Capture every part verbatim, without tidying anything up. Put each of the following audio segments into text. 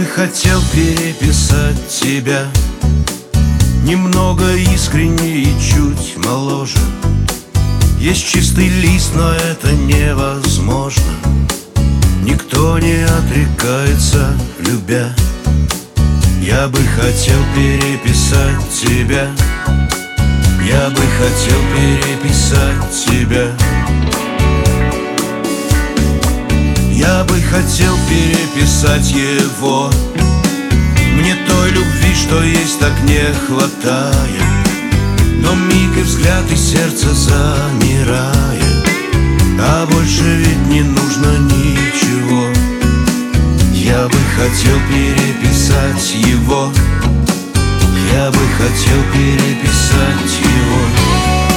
бы хотел переписать тебя немного искренне и чуть моложе. Есть чистый лист, но это невозможно. Никто не отрекается, любя. Я бы хотел переписать тебя. Я бы хотел переписать тебя. Я бы хотел переписать его. Мне той любви, что есть, так не хватает. Но миг и взгляд, и сердце замирает. А больше ведь не нужно ничего. Я бы хотел переписать его. Я бы хотел переписать его.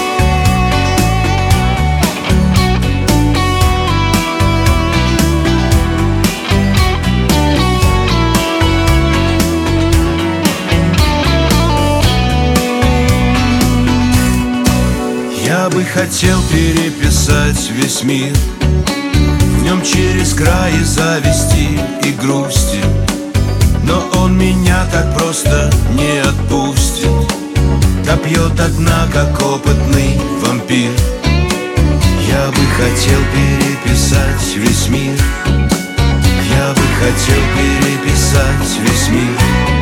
Я бы хотел переписать весь мир. В нем через край и зависти, и грусти. Но он меня так просто не отпустит. Копье до дна, как опытный вампир. Я бы хотел переписать весь мир. Я бы хотел переписать весь мир.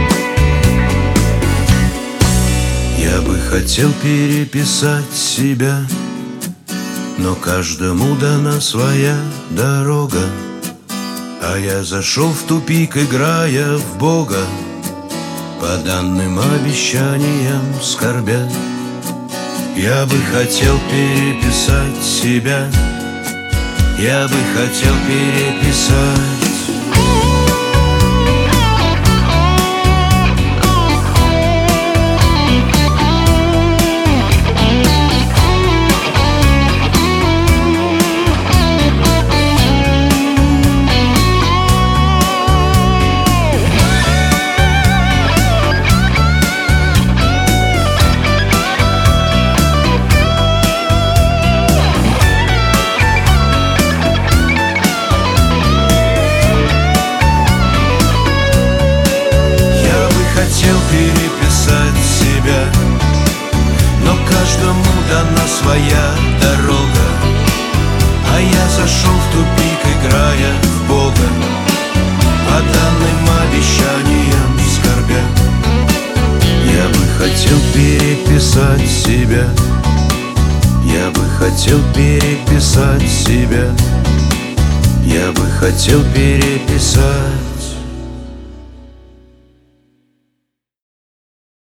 Я бы хотел переписать себя, но каждому дана своя дорога. А я зашел в тупик, играя в Бога, по данным обещаниям скорбя. Я бы хотел переписать себя. Я бы хотел переписать. Хотел переписать себя, но каждому дана своя дорога. А я зашел в тупик, играя в Бога, по данным обещаниям скорбя. Я бы хотел переписать себя. Я бы хотел переписать себя. Я бы хотел переписать.